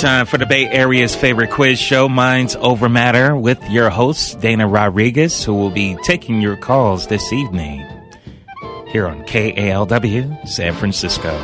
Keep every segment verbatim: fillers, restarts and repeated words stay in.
time for the Bay Area's favorite quiz show, Minds Over Matter, with your host, Dana Rodriguez, who will be taking your calls this evening here on K A L W San Francisco.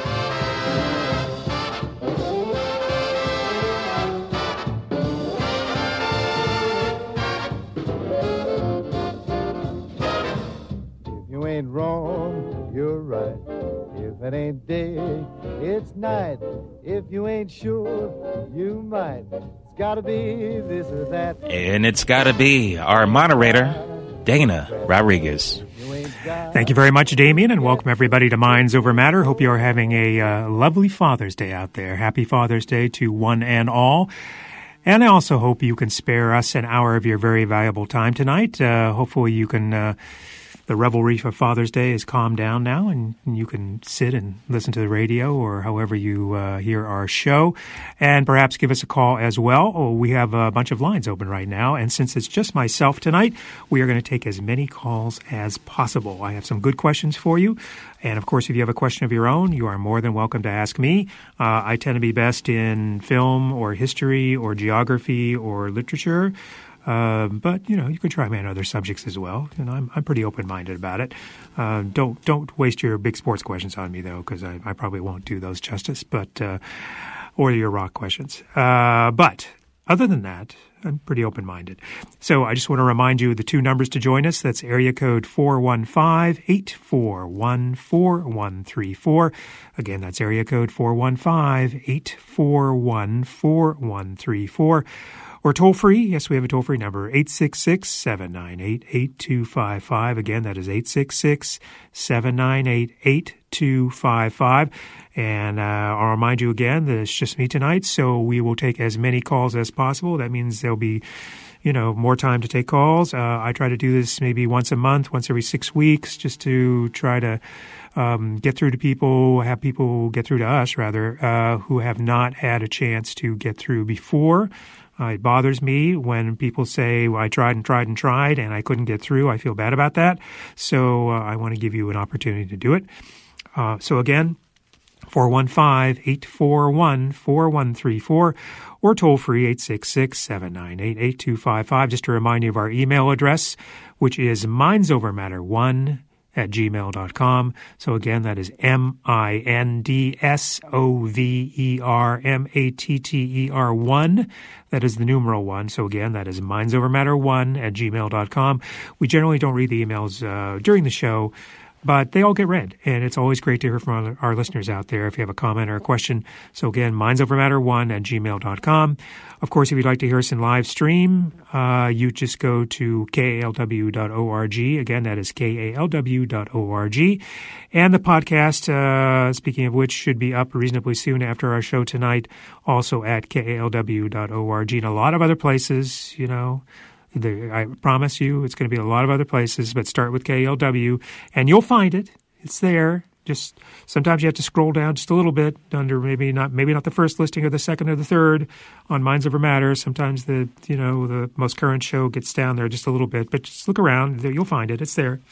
If you ain't wrong, you're right. If it ain't day, it's night. If you ain't sure, you might. It's gotta be this or that. And it's gotta be our moderator, Dana Rodriguez. Thank you very much, Damien, and welcome everybody to Minds Over Matter. Hope you are having a uh, lovely Father's Day out there. Happy Father's Day to one and all. And I also hope you can spare us an hour of your very valuable time tonight. Uh, hopefully you can... Uh, The revelry for Father's Day is calmed down now, and you can sit and listen to the radio or however you uh, hear our show, and perhaps give us a call as well. Oh, we have a bunch of lines open right now, and since it's just myself tonight, we are going to take as many calls as possible. I have some good questions for you, and of course, if you have a question of your own, you are more than welcome to ask me. Uh, I tend to be best in film or history or geography or literature. Uh, but you know, you can try me on other subjects as well. And I'm I'm pretty open-minded about it. Uh, don't don't waste your big sports questions on me though, because I, I probably won't do those justice. But uh, or your rock questions. Uh, but other than that, I'm pretty open-minded. So I just want to remind you of the two numbers to join us. That's area code four one five, eight four one, four one three four. Again, that's area code four one five, eight four one, four one three four. Or toll-free, yes, we have a toll-free number, eight six six, seven nine eight, eight two five five. Again, that is eight six six, seven nine eight, eight two five five. And uh, I'll remind you again that it's just me tonight, so we will take as many calls as possible. That means there'll be, you know, more time to take calls. Uh, I try to do this maybe once a month, once every six weeks, just to try to um, get through to people, have people get through to us, rather, uh, who have not had a chance to get through before. Uh, it bothers me when people say, well, I tried and tried and tried and I couldn't get through. I feel bad about that. So uh, I want to give you an opportunity to do it. Uh, so again, four one five, eight four one, four one three four or toll free eight six six, seven nine eight, eight two five five. Just to remind you of our email address, which is mindsovermatter one at gmail dot com. So again, that is M I N D S O V E R M A T T E R one. That is the numeral one. So again, that is mindsovermatter one at gmail dot com. We generally don't read the emails uh, during the show, but they all get read. And it's always great to hear from our, our listeners out there if you have a comment or a question. So again, mindsovermatter one at gmail dot com. Of course, if you'd like to hear us in live stream, uh, you just go to K A L W dot org. Again, that is K A L W dot org. And the podcast, uh, speaking of which, should be up reasonably soon after our show tonight, also at K A L W dot org and a lot of other places, you know. There, I promise you it's going to be a lot of other places, but start with K A L W, and you'll find it. It's there. Just sometimes you have to scroll down just a little bit under maybe not maybe not the first listing or the second or the third on Minds Over Matter. Sometimes the you know the most current show gets down there just a little bit, but just look around. You'll find it. It's there.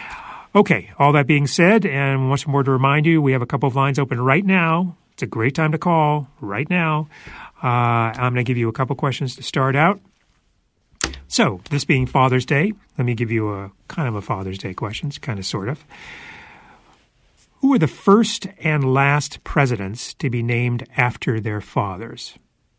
Okay, all that being said, and much more to remind you, we have a couple of lines open right now. It's a great time to call right now. Uh, I'm going to give you a couple questions to start out. So, this being Father's Day, let me give you a kind of a Father's Day question, kind of sort of. Who were the first and last presidents to be named after their fathers?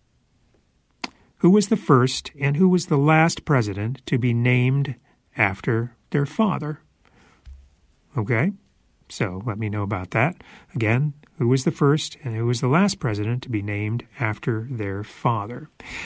Who was the first and who was the last president to be named after their father? Okay, so let me know about that. Again, who was the first and who was the last president to be named after their father?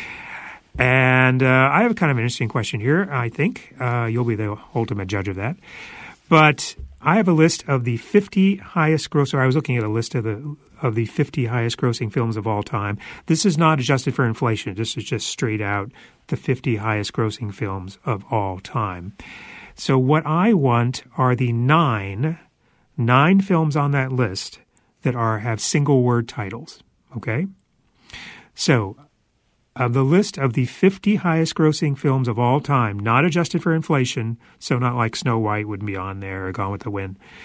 And uh, I have a kind of an interesting question here, I think. Uh, you'll be the ultimate judge of that. But I have a list of the fifty highest grossing. I was looking at a list of the of the fifty highest grossing films of all time. This is not adjusted for inflation. This is just straight out the fifty highest grossing films of all time. So what I want are the nine, nine films on that list that are have single word titles. Okay? So of the list of the fifty highest grossing films of all time, not adjusted for inflation, so not like Snow White would be on there or Gone with the Wind.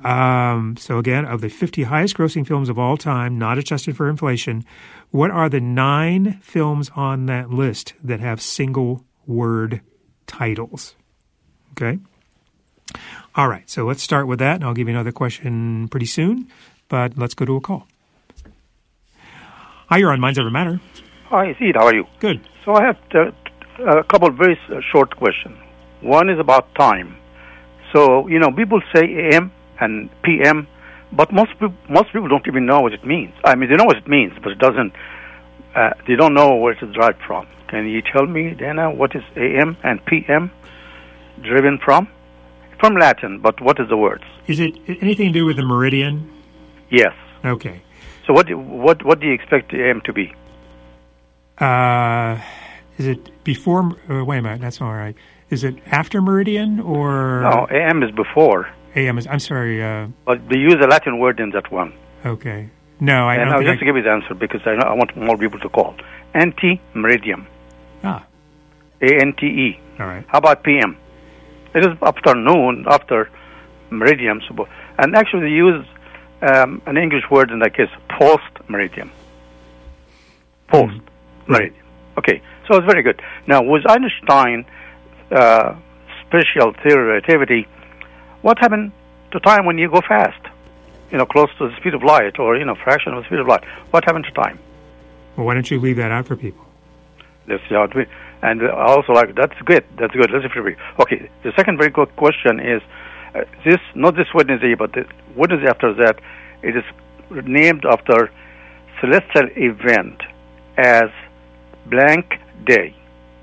Um, so again, of the fifty highest grossing films of all time, not adjusted for inflation, what are the nine films on that list that have single word titles? Okay. All right. So let's start with that, and I'll give you another question pretty soon, but let's go to a call. Hi, you're on Minds Over Matter. Hi, Sid. How are you? Good. So I have uh, a couple of very uh, short questions. One is about time. So, you know, people say A M and P M, but most people, most people don't even know what it means. I mean, they know what it means, but it doesn't. Uh, they don't know where it's derived from. Can you tell me, Dana, what is A M and P M driven from? From Latin, but what is the words? Is it anything to do with the meridian? Yes. Okay. So what do, what what do you expect A M to be? Uh, is it before? Uh, wait a minute, that's all right. Is it after meridian or? No, A M is before. A M is. I'm sorry. Uh, but they use a Latin word in that one. Okay. No, I and don't. I'll think just I... to give you the answer because I know I want more people to call. Ante-meridium. Ah. A N T E. All right. How about P M? It is after noon, after meridium. And actually they use um, an English word in that case, post-meridium. Post-meridium. Right. Okay, so it's very good. Now, with Einstein uh, special theory of relativity, what happened to time when you go fast? You know, close to the speed of light or, you know, fraction of the speed of light. What happened to time? Well, why don't you leave that out for people? Let's see how it. And also, like, that's good. That's good. Let's see. Okay, the second very good question is uh, this, not this Wednesday, but the Wednesday after that, it is named after celestial event as blank day.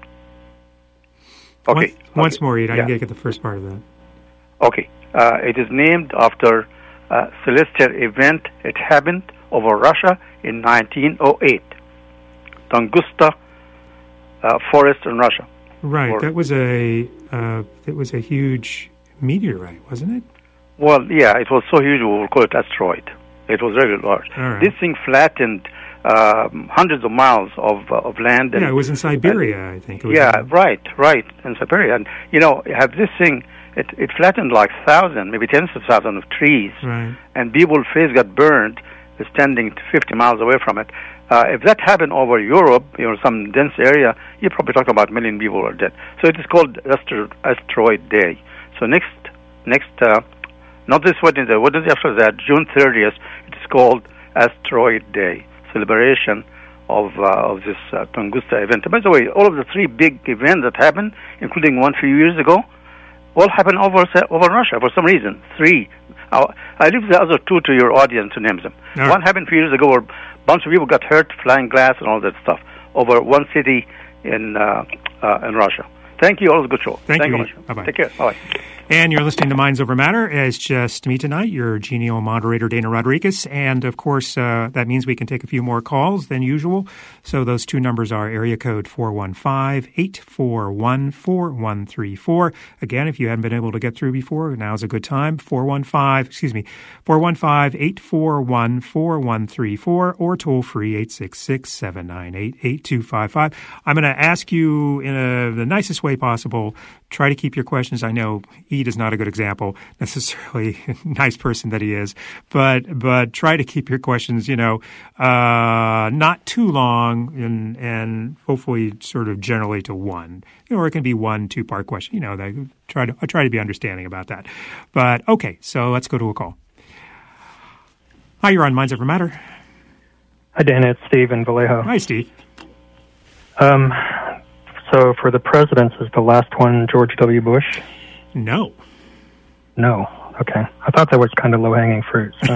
Okay. Once, once okay. more, Ed. I yeah. didn't get the first part of that. Okay. Uh, it is named after a celestial event. It happened over Russia in nineteen oh eight. Tunguska uh, forest in Russia. Right. Or, that was a uh, that was a huge meteorite, wasn't it? Well, yeah, it was so huge we will call it asteroid. It was very large. Right. This thing flattened um, hundreds of miles of uh, of land. And, yeah, it was in Siberia, and, I think. It was yeah, in... right, right, in Siberia. And, you know, have this thing, it, it flattened like thousands, maybe tens of thousands of trees. Right. And people's face got burned standing fifty miles away from it. Uh, if that happened over Europe, you know, some dense area, you're probably talking about a million people are dead. So it is called Astro- Asteroid Day. So next, next, uh, not this Wednesday, what is after that, June thirtieth, it is called Asteroid Day, celebration of uh, of this uh, Tunguska event. And by the way, all of the three big events that happened, including one few years ago, all happened over over Russia for some reason. Three. I'll, I leave the other two to your audience to name them. Right. One happened a few years ago where a bunch of people got hurt, flying glass and all that stuff, over one city in uh, uh, in Russia. Thank you. Always a good show. Thank, Thank you. you. Bye-bye. Take care. Bye-bye. And you're listening to Minds Over Matter. It's just me tonight, your genial moderator, Dana Rodriguez. And, of course, uh, that means we can take a few more calls than usual. So those two numbers are area code four one five, eight four one, four one three four. Again, if you haven't been able to get through before, now's a good time. four one five, excuse me, four one five, eight four one, four one three four or toll free eight six six, seven nine eight, eight two five five. I'm going to ask you in a, the nicest way possible, try to keep your questions. I know Ed is not a good example, necessarily nice person that he is, but but try to keep your questions, you know, uh, not too long and and hopefully sort of generally to one, you know, or it can be one two part question. You know, that try to I try to be understanding about that. But okay, so let's go to a call. Hi, you're on Minds Over Matter. Hi, Dana. It's Steve in Vallejo. Hi, Steve. Um. So for the presidents, is the last one George W. Bush? No. No. Okay. I thought that was kind of low-hanging fruit. So.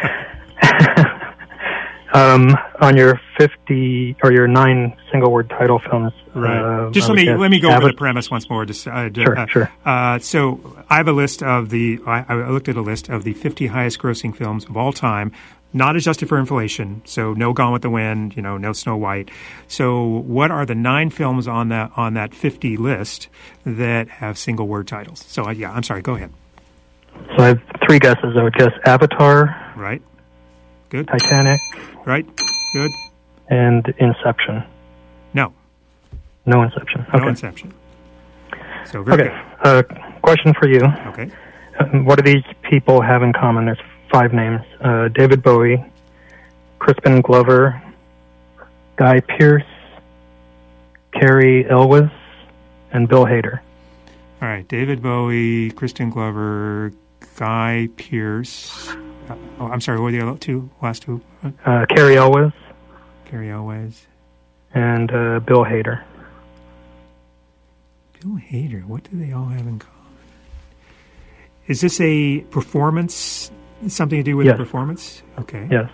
um, on your fifty or your nine single-word title films, right? Uh, Just let me let me go Abbott. over the premise once more. Just, uh, sure, uh, sure. Uh, so I have a list of the. I, I looked at a list of the fifty highest-grossing films of all time. Not adjusted for inflation, so no Gone with the Wind, you know, no Snow White. So, what are the nine films on that on that fifty list that have single word titles? So, uh, yeah, I'm sorry. Go ahead. So I have three guesses. I would guess Avatar. Right. Good. Titanic. Right. Good. And Inception. No. No Inception. Okay. No Inception. So very okay. Uh, question for you. Okay. Uh, what do these people have in common? There's five names. Uh, David Bowie, Crispin Glover, Guy Pearce, Cary Elwes, and Bill Hader. All right, David Bowie, Crispin Glover, Guy Pearce. Uh, oh, I'm sorry, what were the other two, last two? Uh, Cary Elwes. Cary Elwes. And uh, Bill Hader. Bill Hader, what do they all have in common? Is this a performance, something to do with yes. the performance? Okay. Yes.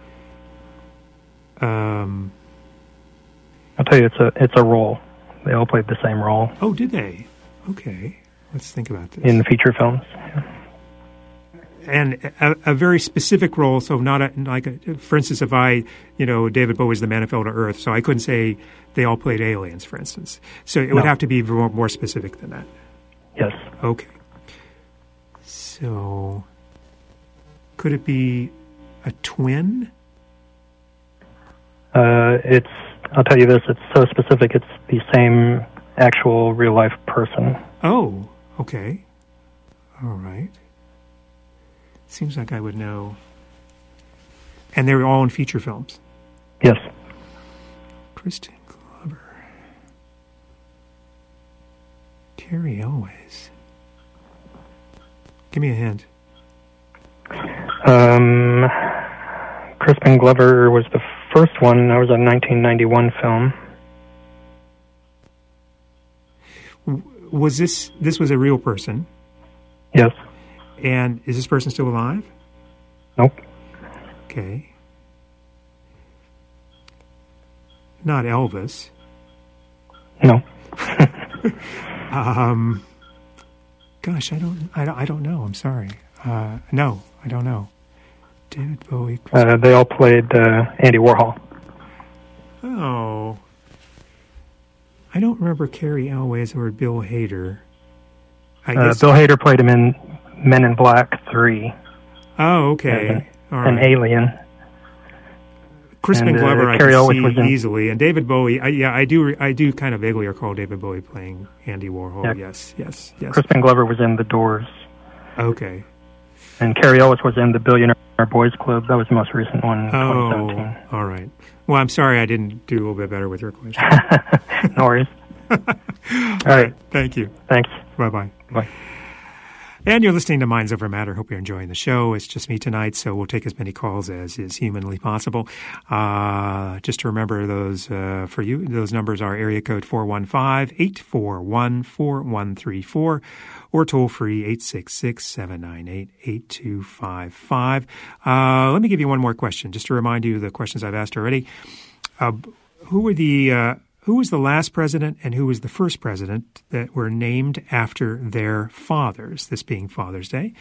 Um, I'll tell you, it's a it's a role. They all played the same role. Oh, did they? Okay. Let's think about this. In the feature films. Yeah. And a, a very specific role, so not a, like, a, for instance, if I, you know, David Bowie's The Man Who Fell to Earth, so I couldn't say they all played aliens, for instance. So it no. would have to be more, more specific than that. Yes. Okay. So, could it be a twin? Uh, it's, I'll tell you this, it's so specific, it's the same actual real-life person. Oh, okay. All right. Seems like I would know. And they're all in feature films? Yes. Crispin Glover. Cary Elwes. Give me a hint. Um, Crispin Glover was the first one. That was a nineteen ninety-one film. Was this, this was a real person? Yes. And is this person still alive? Nope. Okay. Not Elvis. No. um, gosh, I don't, I don't, I don't know. I'm sorry. Uh, no, I don't know. David Bowie. Uh, they all played uh, Andy Warhol. Oh. I don't remember Cary Elwes or Bill Hader. I Uh, guess Bill Hader played him in Men in Black three. Oh, okay. An, All an right. alien. Crispin and, uh, Glover, I Cary can Elwes see was in- easily, and David Bowie. I, yeah, I do. I do kind of vaguely recall David Bowie playing Andy Warhol. Yeah. Yes, yes, yes. Crispin Glover was in The Doors. Okay. And Cary Elwes was in The Billionaire Boys Club. That was the most recent one, in twenty seventeen. Oh, all right. Well, I'm sorry I didn't do a little bit better with your question. No worries. All right. Thank you. Thanks. Bye-bye. Bye. And you're listening to Minds Over Matter. Hope you're enjoying the show. It's just me tonight, so we'll take as many calls as is humanly possible. Uh, just to remember those uh, for you, those numbers are area code four one five, eight four one, four one three four or toll free eight six six, seven nine eight, eight two five five. Uh, let me give you one more question, just to remind you of the questions I've asked already. Uh, who were the... Uh, Who was the last president and who was the first president that were named after their fathers, this being Father's Day?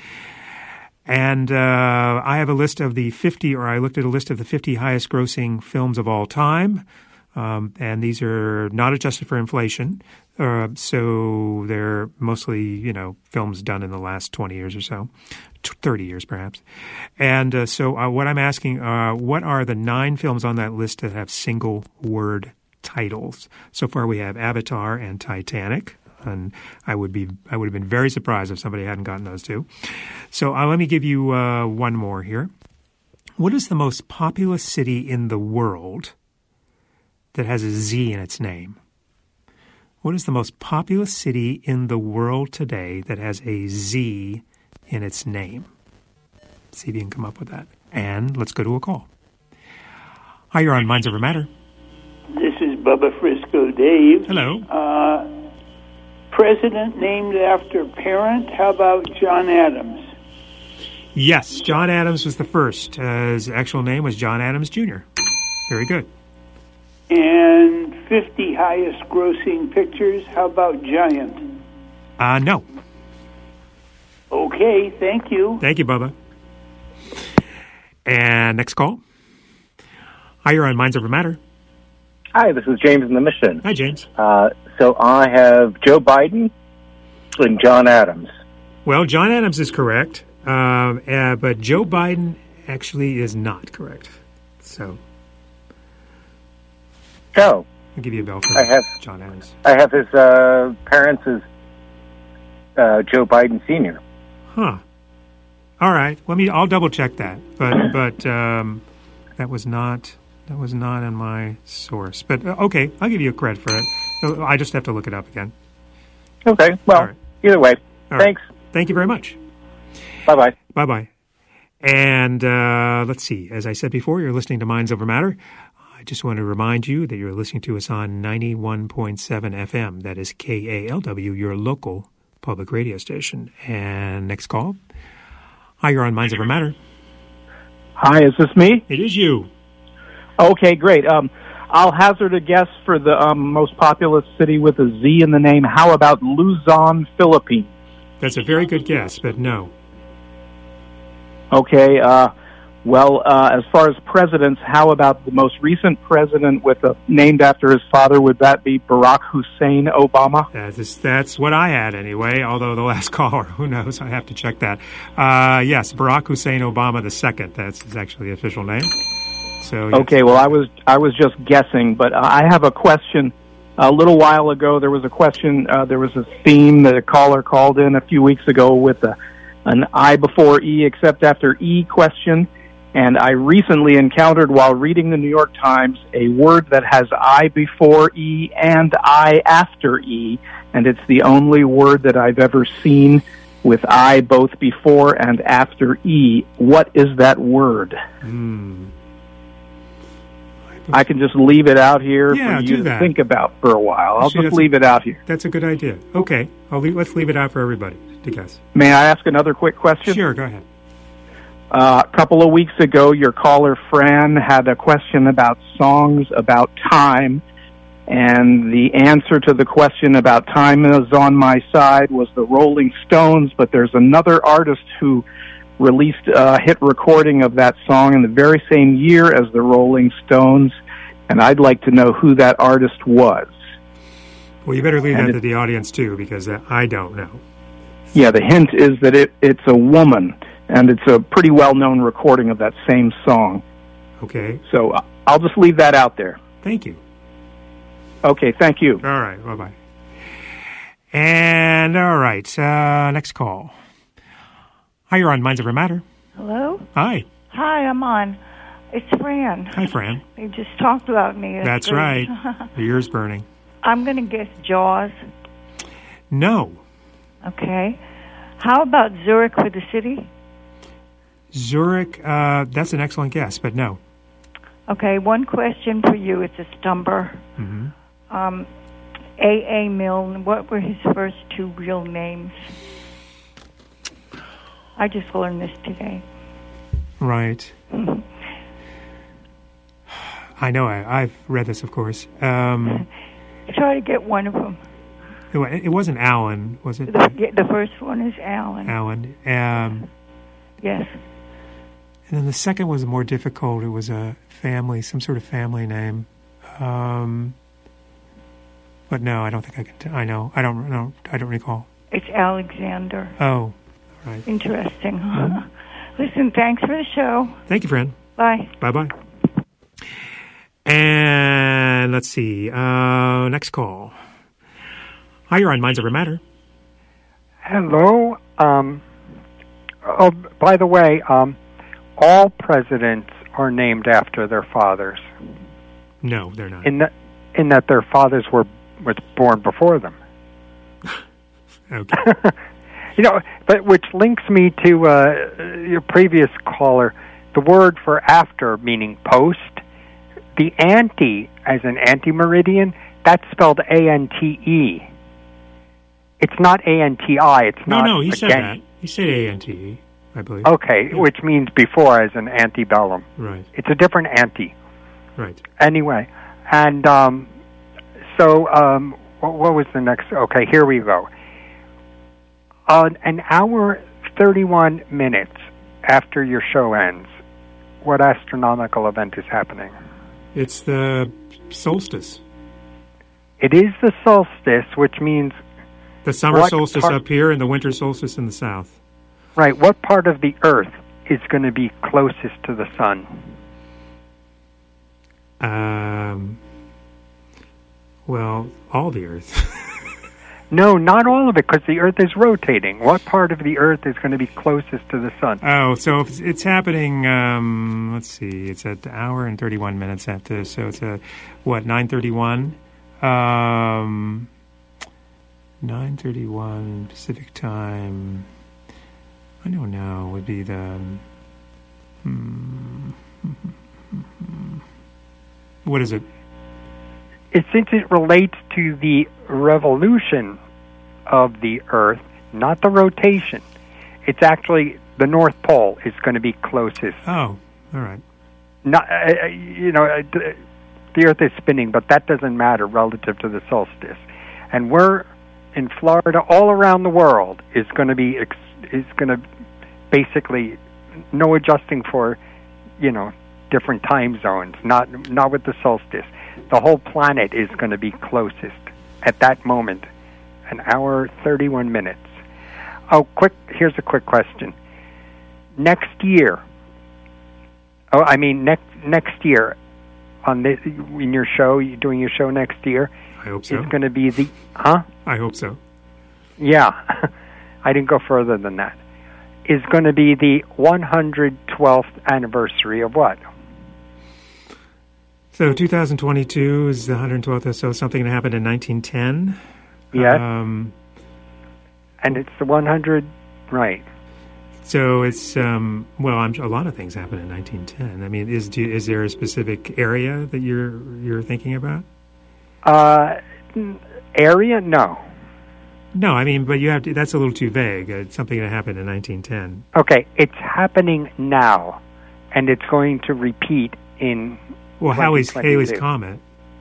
And uh, I have a list of the fifty, or I looked at a list of the fifty highest grossing films of all time. Um, and these are not adjusted for inflation. Uh, so they're mostly, you know, films done in the last twenty years or so, thirty years perhaps. And uh, so uh, what I'm asking, uh, what are the nine films on that list that have single word titles? So far we have Avatar and Titanic, and I would be I would have been very surprised if somebody hadn't gotten those two. So uh, let me give you uh, one more here. What is the most populous city in the world that has a Z in its name? What is the most populous city in the world today that has a Z in its name? See if you can come up with that. And let's go to a call. Hi, you're on Minds Over Matter. This is Bubba Frisco Dave. Hello. Uh, president named after parent. How about John Adams? Yes, John Adams was the first. Uh, his actual name was John Adams Junior Very good. And fifty highest grossing pictures. How about Giant? Uh, no. Okay, thank you. Thank you, Bubba. And next call. Hi, you're on Minds Over Matter. Hi, this is James in the Mission. Hi, James. Uh, so I have Joe Biden and John Adams. Well, John Adams is correct, um, uh, but Joe Biden actually is not correct. So Oh. I'll give you a bell for I have, John Adams. I have his uh, parents as uh, Joe Biden Senior Huh. All right. Let me. I'll double check that. But but um, that was not that was not in my source. But uh, okay, I'll give you a credit for it. I just have to look it up again. Okay. Well, right. Either way, All thanks. Right. Thank you very much. Bye bye. Bye bye. And uh, let's see. As I said before, you're listening to Minds Over Matter. I just want to remind you that you're listening to us on ninety-one point seven F M. That is K A L W, your local public radio station. And next call. Hi, you're on Minds Over Matter. Hi, is this me? It is you. Okay, great. Um, I'll hazard a guess for the um, most populous city with a Z in the name. How about Luzon, Philippines? That's a very good guess, but no. Okay, uh, well, uh, as far as presidents, how about the most recent president with a, named after his father? Would that be Barack Hussein Obama? That's, that's what I had anyway, although the last caller, who knows, I have to check that. Uh, yes, Barack Hussein Obama the second. That's his actually the official name. So yes. Okay, well, I was I was just guessing, but uh, I have a question. A little while ago, there was a question, uh, there was a theme that a caller called in a few weeks ago with a, an I before E except after E question. And I recently encountered, while reading the New York Times, a word that has I before E and I after E, and it's the only word that I've ever seen with I both before and after E. What is that word? Hmm. I can just leave it out here yeah, for you to that. think about for a while. I'll Actually, just leave a, it out here. That's a good idea. Okay, I'll leave, let's leave it out for everybody to guess. May I ask another quick question? Sure, go ahead. Uh, a couple of weeks ago, your caller, Fran, had a question about songs about time, and the answer to the question about Time Is on My Side was the Rolling Stones, but there's another artist who released a hit recording of that song in the very same year as the Rolling Stones, and I'd like to know who that artist was. Well, you better leave and that it, to the audience, too, because I don't know. Yeah, the hint is that it, it's a woman, and it's a pretty well-known recording of that same song. Okay. So I'll just leave that out there. Thank you. Okay, thank you. All right, bye-bye. And, all right, uh, next call. Hi, you're on Minds Over Matter. Hello? Hi. Hi, I'm on. It's Fran. Hi, Fran. You just talked about me. That's good. right. The ear's burning. I'm going to guess Jaws. No. Okay. How about Zurich for the city? Zurich, uh, that's an excellent guess, but no. Okay, one question for you. It's a stumper. Mm-hmm. Um, A A. Milne, what were his first two real names? I just learned this today. Right. I know. I, I've read this, of course. Um, Try to get one of them. It, it wasn't Alan, was it? The, the first one is Alan. Alan. Um, yes. And then the second was more difficult. It was a family, some sort of family name. Um, but no, I don't think I can. T- I know. I don't know. I don't recall. It's Alexander. Oh, right. Interesting. Huh? Mm-hmm. Listen, thanks for the show. Thank you, friend. Bye. Bye-bye. And let's see. Uh, next call. Hi, you're on Minds Over Matter. Hello. Um, oh, by the way, um, all presidents are named after their fathers. No, they're not. In that, in that their fathers were was born before them. Okay. You know, but which links me to uh, your previous caller. The word for after, meaning post, the ante, as an anti-meridian, that's spelled A N T E. It's not A N T I. It's no, not. No, no, he again. said that. He said A N T E, I believe. Okay, yeah. Which means before, as an antebellum. Right. It's a different ante. Right. Anyway, and um, so um, what, what was the next? Okay, here we go. Uh, an hour, thirty-one minutes after your show ends, what astronomical event is happening? It's the solstice. It is the solstice, which means... The summer solstice part, up here and the winter solstice in the south. Right. What part of the Earth is going to be closest to the sun? Um. Well, all the Earth. No, not all of it, because the Earth is rotating. What part of the Earth is going to be closest to the sun? Oh, so if it's happening, um, let's see, it's at an hour and thirty-one minutes after, so it's a, what, nine thirty-one? Um, nine thirty-one Pacific time, I don't know, would be the, hmm, what is it? It, since it relates to the revolution of the Earth, not the rotation, it's actually the North Pole is going to be closest. Oh, all right. Not, uh, you know, uh, the Earth is spinning, but that doesn't matter relative to the solstice. And we're in Florida, all around the world is going to be ex- is going to basically no adjusting for, you know, different time zones. Not not with the solstice. The whole planet is going to be closest at that moment, an hour, thirty-one minutes. Oh, quick, here's a quick question. Next year, oh, I mean, next next year, on the, in your show, you doing your show next year, I hope so. It's going to be the, huh? I hope so. Yeah, I didn't go further than that. Is going to be the one hundred twelfth anniversary of what? So two thousand twenty-two is the one hundred twelfth, so something that happened in nineteen ten. Yes. Um, and it's the one hundred, right. So it's, um, well, I'm, a lot of things happened in nineteen ten. I mean, is do, is there a specific area that you're you're thinking about? Uh, area? No. No, I mean, but you have to, that's a little too vague. It's something that happened in nineteen ten. Okay, it's happening now, and it's going to repeat in Well, Halley's, Halley's Comet.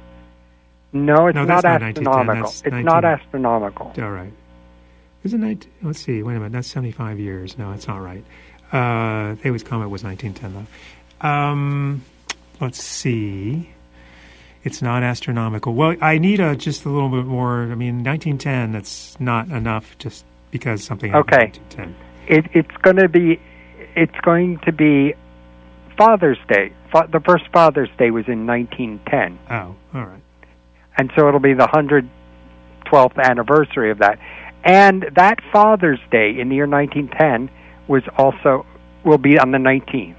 No, it's no, not not astronomical. That's it's nineteen not astronomical. All right. Isn't that, let's see, wait a minute, that's seventy-five years. No, it's not right. Uh, Halley's Comet was nineteen ten, though. Um, let's see. It's not astronomical. Well, I need a, just a little bit more. I mean, nineteen ten, that's not enough just because something happened okay. in nineteen ten. It, it's going to be, it's going to be Father's Day. Fa- the first Father's Day was in nineteen ten. Oh, all right. And so it'll be the one hundred twelfth anniversary of that. And that Father's Day in the year nineteen ten was also, will be on the nineteenth.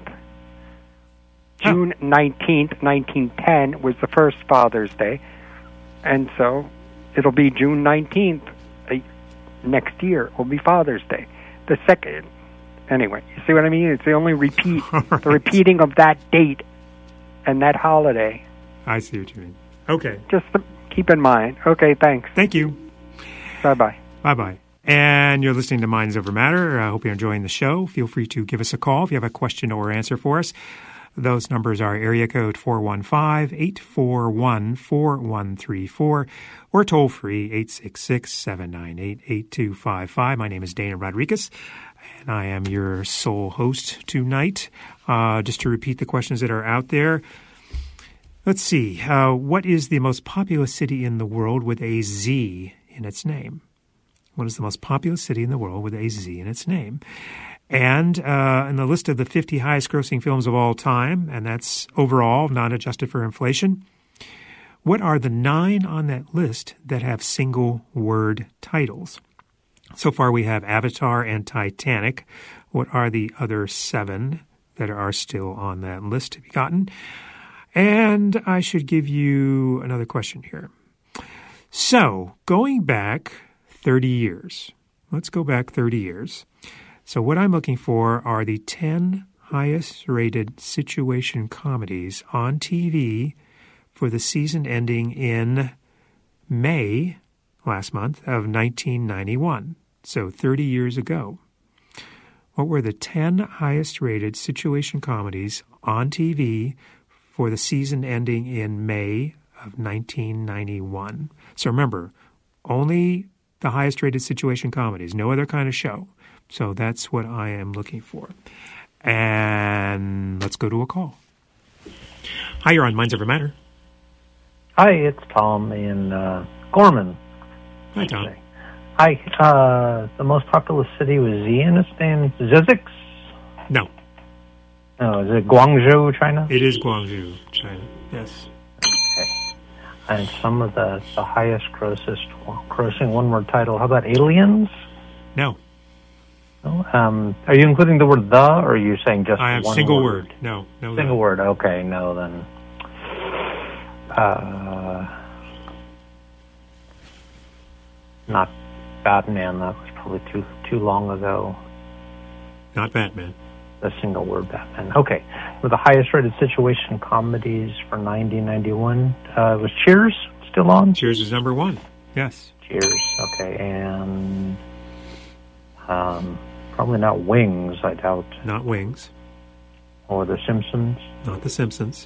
June nineteenth, nineteen ten was the first Father's Day. And so it'll be June nineteenth uh, next year will be Father's Day. The second, anyway, you see what I mean? It's the only repeat, right. The repeating of that date and that holiday. I see what you mean. Okay. Just to keep in mind. Okay, thanks. Thank you. Bye-bye. Bye-bye. And you're listening to Minds Over Matter. I hope you're enjoying the show. Feel free to give us a call if you have a question or answer for us. Those numbers are area code four one five, eight four one, four one three four or toll free eight six six, seven nine eight, eight two five five. My name is Dana Rodriguez, and I am your sole host tonight. Uh, just to repeat the questions that are out there. Let's see. Uh, what is the most populous city in the world with a Z in its name? What is the most populous city in the world with a Z in its name? And uh, in the list of the fifty highest-grossing films of all time, and that's overall, not adjusted for inflation, what are the nine on that list that have single-word titles? So far, we have Avatar and Titanic. What are the other seven that are still on that list to be gotten? And I should give you another question here. So, going back thirty years, let's go back thirty years. So what I'm looking for are the ten highest-rated situation comedies on T V for the season ending in May, last month, of nineteen ninety-one, so thirty years ago. What were the ten highest-rated situation comedies on T V for the season ending in May of nineteen ninety-one? So remember, only the highest-rated situation comedies, no other kind of show. So that's what I am looking for. And let's go to a call. Hi, you're on Minds Over Matter. Hi, it's Tom in uh, Gorman. Hi, Tom. Hi. Uh, the most populous city was Z in its name. Zizix? No. No, is it Guangzhou, China? It is Guangzhou, China. Yes. Okay. And some of the, the highest grossest, grossing one-word title. How about Aliens? No. No? Um, are you including the word the, or are you saying just I have one single word? word. No, no. Single the. word. Okay, no then. Uh, not Batman. That was probably too too long ago. Not Batman. The single word Batman. Okay. With the highest rated situation comedies for nineteen ninety-one, uh, was Cheers still on? Cheers is number one. Yes. Cheers. Okay, and um, probably not Wings. I doubt. Not Wings. Or The Simpsons. Not The Simpsons.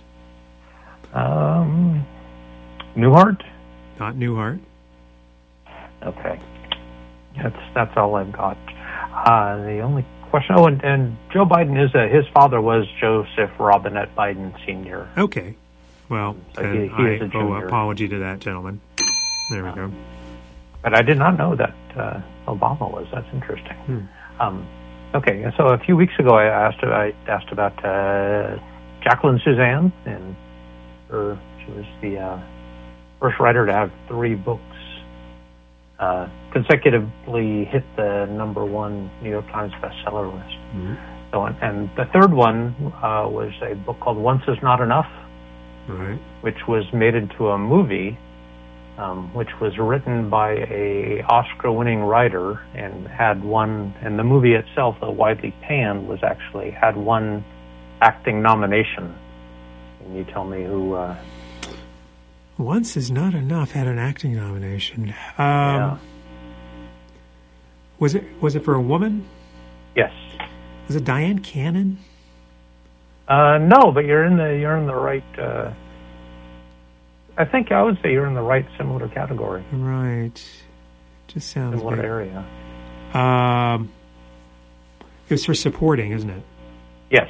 Um, Newhart. Not Newhart. Okay. That's that's all I've got. Uh, the only question. Oh, and, and Joe Biden is a, his father was Joseph Robinette Biden Senior Okay. Well, so then he, he I is a owe junior. apology to that gentleman. There we go. But I did not know that uh, Obama was. That's interesting. Hmm. Um, okay, so a few weeks ago, I asked I asked about uh, Jacqueline Suzanne, and her, she was the uh, first writer to have three books uh, consecutively hit the number one New York Times bestseller list. Mm-hmm. So, and the third one uh, was a book called Once Is Not Enough, right, which was made into a movie. Um, which was written by a Oscar-winning writer and had one, and the movie itself, though widely panned, was actually had one acting nomination. Can you tell me who? Uh... Once Is Not Enough had an acting nomination. Um, yeah. Was it was it for a woman? Yes. Was it Diane Cannon? Uh, no, but you're in the you're in the right. Uh, I think I would say you're in the right similar category. Right. Just sounds similar big. area. Um, it was for supporting, isn't it? Yes.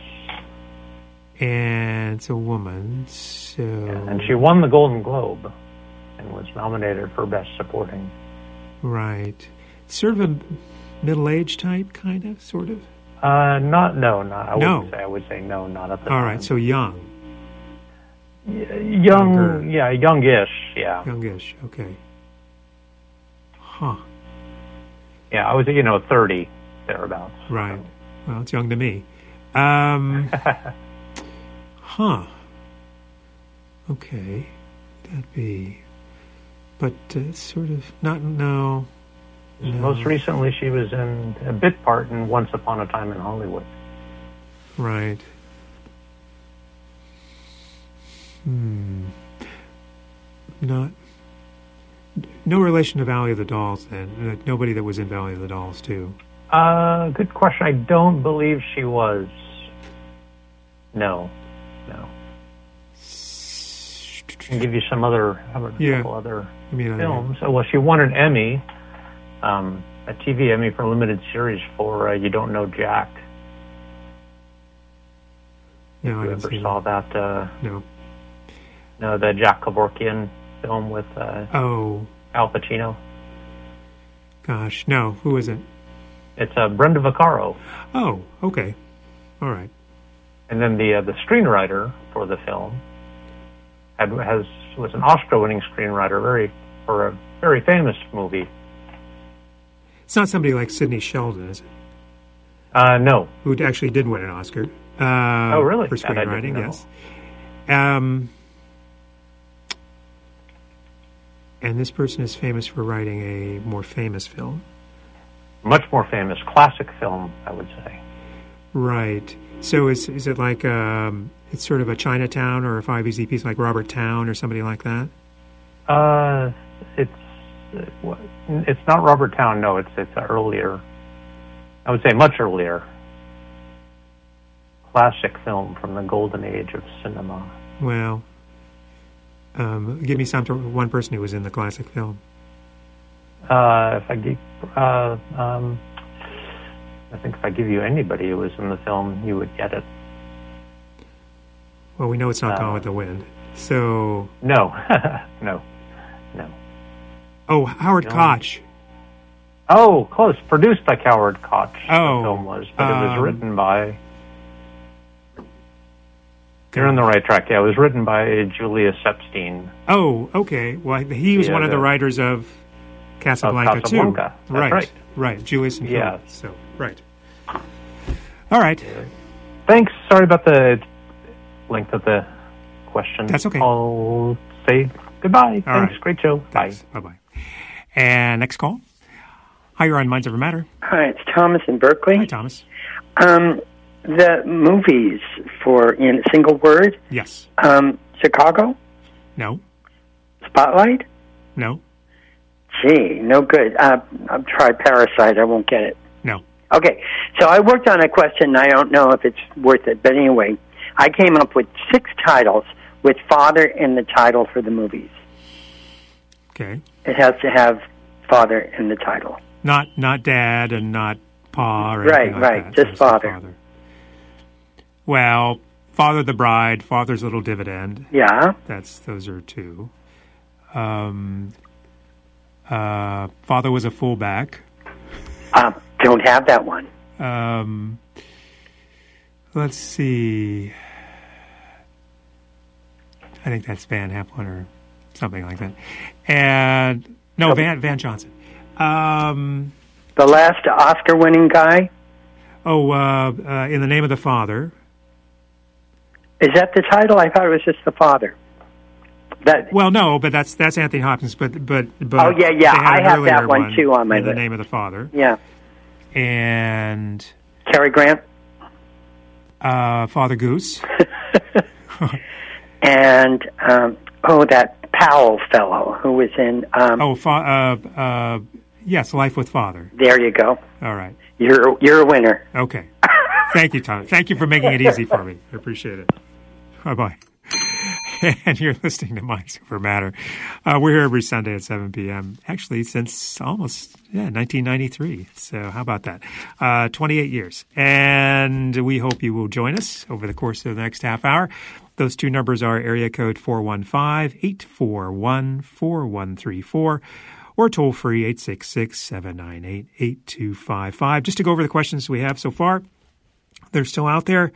And it's a woman, so... Yeah, and she won the Golden Globe and was nominated for Best Supporting. Right. Sort of a middle-aged type, kind of, sort of? Uh, not, no, not. I no. Would say, I would say no, not at the All time. right, so young. Young, Younger. yeah, youngish, yeah. Youngish, okay. Huh. Yeah, I was, you know, thirty, thereabouts. Right. Well, it's young to me. Um, huh. Okay. That'd be... But uh, sort of... Not... No. no. Most recently, she was in a bit part in Once Upon a Time in Hollywood. Right. Hmm. Not... No relation to Valley of the Dolls, then. Nobody that was in Valley of the Dolls, too. Uh, good question. I don't believe she was. No. No. I can give you some other, how about a yeah. couple other I mean, films. Oh, well, she won an Emmy, um, a T V Emmy for a limited series for uh, You Don't Know Jack. No, if I you didn't ever see saw that. that. uh, No. No, the Jack Kevorkian film with uh, oh. Al Pacino. Gosh, no. Who is it? It's uh, Brenda Vaccaro. Oh, okay. All right. And then the uh, the screenwriter for the film had has was an Oscar-winning screenwriter, very for a very famous movie. It's not somebody like Sidney Sheldon, is it? Uh, no. Who actually did win an Oscar. Uh, oh, really? For That I didn't screenwriting, know. yes. Um, and this person is famous for writing a more famous film. Much more famous, classic film, I would say. Right. So is is it like um, it's sort of a Chinatown or a Five Easy Piece like Robert Towne or somebody like that? Uh, it's it's not Robert Towne. No, it's it's earlier. I would say much earlier. Classic film from the golden age of cinema. Well, um, give me some one person who was in the classic film. Uh, if I give, uh, um, I think if I give you anybody who was in the film, you would get it. Well, we know it's not Uh, Gone with the Wind. So No, no, no. Oh, Howard No. Koch. Oh, close. Produced by Howard Koch. Oh, the film was, but it was um, written by. You're on the right track. Yeah, it was written by Julius Epstein. Oh, okay. Well, he was Yeah, one of the the- writers of Casablanca, Of Casablanca. too. That's right. Right. Julius and Yeah. Philip. So, right. All right. Thanks. Sorry about the length of the question. That's okay. I'll say goodbye. All Thanks. right. Great show. Thanks. Bye. Bye-bye. And next call. Hi, you're on Minds Over Matter. Hi, it's Thomas in Berkeley. Hi, Thomas. Um, the movies for in a single word. Yes. Um, Chicago. No. Spotlight. No. Gee, no good. Uh, I'll try Parasite. I won't get it. No. Okay, so I worked on a question. I don't know if it's worth it, but anyway, I came up with six titles with father in the title for the movies. Okay. It has to have father in the title. Not not dad and not pa or Right, anything like right, that. just Just father. father. Well, Father the Bride, Father's Little Dividend. Yeah. That's those are two. Um, uh, Father was a fullback. Uh, don't have that one. Um, let's see. I think that's Van Halen or something like that. And no, Van Van Johnson. Um, the last Oscar-winning guy. Oh, uh, uh, In the Name of the Father. Is that the title? I thought it was just the father. That well, no, but that's that's Anthony Hopkins. But but but oh yeah, yeah, they had I an have earlier that one, too on my In list. the Name of the Father. Yeah. And Cary Grant. Uh, Father Goose. And um, oh, that Powell fellow who was in. Um, oh, fa- uh, uh, yes, Life with Father. There you go. All right. You're you're a winner. Okay. Thank you, Tom. Thank you for making it easy for me. I appreciate it. Bye-bye. And you're listening to Minds Over Matter. Uh, we're here every Sunday at seven p.m. Actually, since almost, yeah, nineteen ninety-three. So how about that? Uh, twenty-eight years. And we hope you will join us over the course of the next half hour. Those two numbers are area code four one five, eight four one, four one three four or toll free eight six six, seven nine eight, eight two five five. Just to go over the questions we have so far. They're still out there.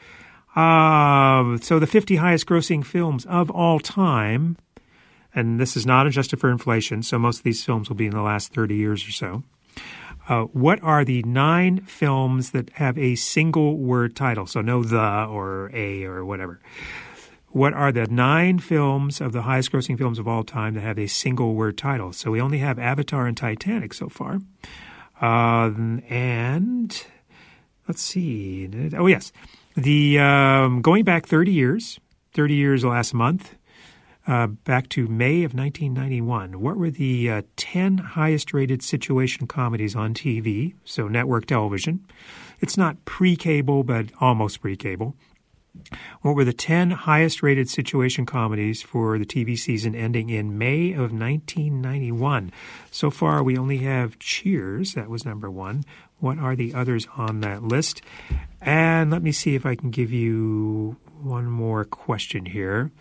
Uh, so the fifty highest grossing films of all time, and this is not adjusted for inflation, so most of these films will be in the last thirty years or so. Uh, what are the nine films that have a single word title? So no the or a or whatever. What are the nine films of the highest grossing films of all time that have a single word title? So we only have Avatar and Titanic so far. Uh, and let's see. Oh, yes. The um, going back thirty years, thirty years last month, uh, back to May of nineteen ninety-one, what were the uh, ten highest-rated situation comedies on T V, so network television? It's not pre-cable, but almost pre-cable. What were the ten highest-rated situation comedies for the T V season ending in May of nineteen ninety-one? So far, we only have Cheers. That was number one. What are the others on that list? And let me see if I can give you one more question here.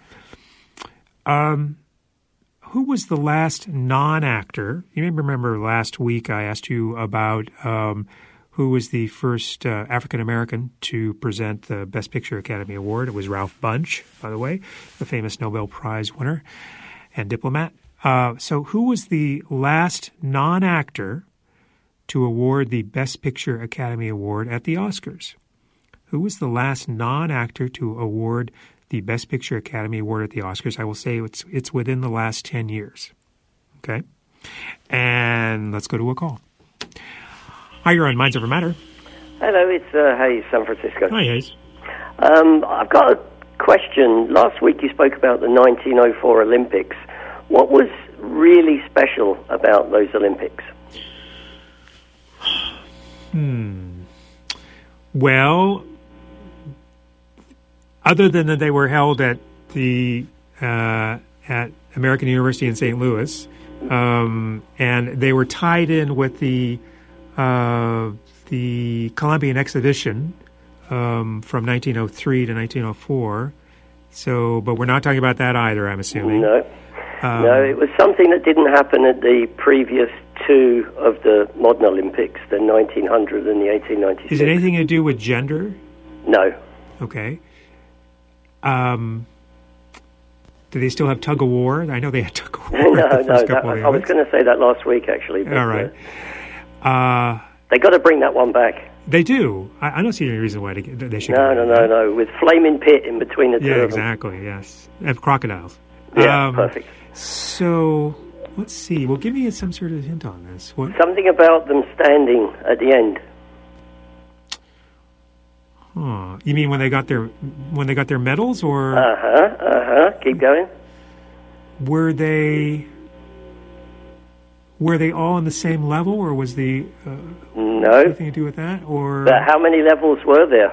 Um, who was the last non-actor? You may remember last week I asked you about um, who was the first uh, African-American to present the Best Picture Academy Award. It was Ralph Bunche, by the way, the famous Nobel Prize winner and diplomat. Uh, so who was the last non-actor to award the Best Picture Academy Award at the Oscars? Who was the last non-actor to award the Best Picture Academy Award at the Oscars? I will say it's it's within the last ten years. Okay? And let's go to a call. Hi, you're on Minds Over Matter. Hello, it's uh, Hayes, San Francisco. Hi, Hayes. Um, I've got a question. Last week you spoke about the nineteen oh four Olympics. What was really special about those Olympics? Hmm. Well, other than that they were held at the uh, at American University in Saint Louis, um, and they were tied in with the uh, the Columbian Exhibition um, from nineteen oh three to nineteen oh four. So, but we're not talking about that either, I'm assuming. No. Um, no, it was something that didn't happen at the previous two of the modern Olympics, the nineteen hundred and the eighteen ninety-six. Is it anything to do with gender? No. Okay. Um, do they still have Tug of War? I know they had Tug of War. no, the no. first That, couple of I was going to say that last week, actually. But, All right. Uh, Uh, they got to bring that one back. they do. I, I don't see any reason why they, they should. No, no, no, no. With Flaming Pit in between the two Yeah, of them. exactly. Yes, and crocodiles. Yeah, Um, perfect. So let's see. Well, give me some sort of hint on this. What? Something about them standing at the end. Huh. You mean when they got their when they got their medals, or Uh huh. Uh huh. Keep going. were they were they all on the same level, or was the uh, No. anything to do with that? Or But how many levels were there?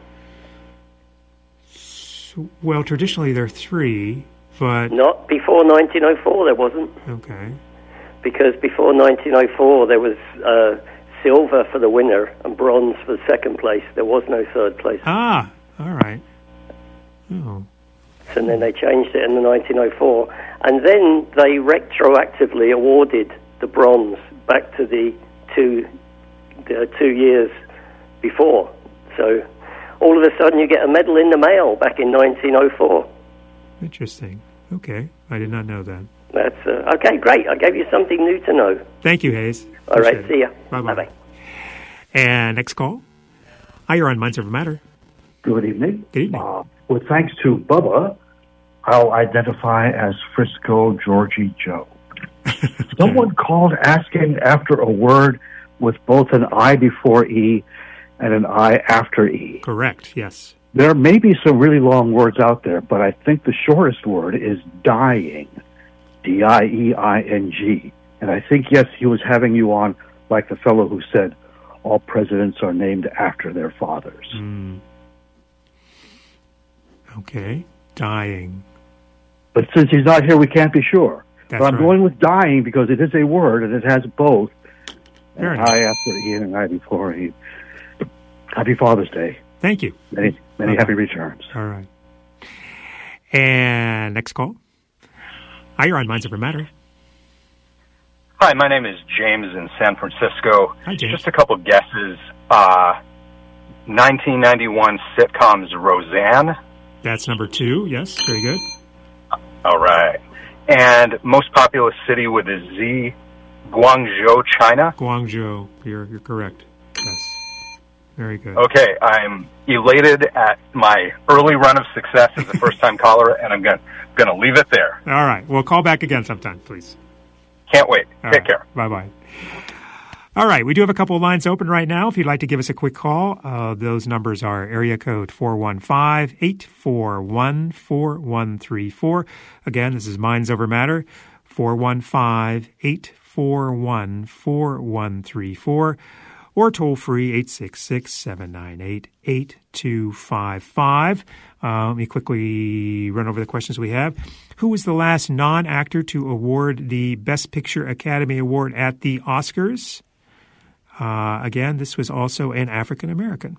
so, well, traditionally there are three, but Not before nineteen oh four. There wasn't. okay. Because before nineteen oh four, there was uh, silver for the winner and bronze for the second place. There was no third place. Ah, all right. Oh, And then they changed it in the nineteen oh four. And then they retroactively awarded the bronze back to the two, the two years before. So all of a sudden you get a medal in the mail back in nineteen oh four. interesting. Okay, I did not know that. That's uh, okay, great. I gave you something new to know. Thank you, Hayes. All right, Appreciate see ya. it. Bye-bye. Bye-bye. And next call. Hi, you're on Minds Over Matter. Good evening. Good evening. Uh, with thanks to Bubba, I'll identify as Frisco Georgie Joe. Someone called asking after a word with both an I before E and an I after E. Correct, yes. There may be some really long words out there, but I think the shortest word is dying. D I E I N G. And I think, yes, he was having you on like the fellow who said, all presidents are named after their fathers. Mm. Okay, dying. But since he's not here, we can't be sure. That's but I'm right. going with dying because it is a word and it has both. Fair An enough. I after E and an I before E. Happy Father's Day. Thank you. Many, many Okay. happy returns. All right. And next call. Hi, you're on Minds Over Matter. Hi, my name is James in San Francisco. Hi, James. Just a couple guesses. Uh, nineteen ninety-one sitcoms Roseanne. That's number two. Yes, very good. All right. And most populous city with a Z, Guangzhou, China. Guangzhou. You're you're correct. Yes. Very good. Okay, I'm elated at my early run of success as a first-time caller, and I'm going to leave it there. All right. Well, call back again sometime, please. Can't wait. All Take right. care. Bye-bye. All right. We do have a couple of lines open right now. If you'd like to give us a quick call, uh, those numbers are area code four one five, eight four one, four one three four. Again, this is Minds Over Matter, four one five, eight four one, four one three four. Or toll free, eight six six, seven nine eight, eight two five five. Uh, let me quickly run over the questions we have. Who was the last non-actor to award the Best Picture Academy Award at the Oscars? Uh, again, this was also an African-American.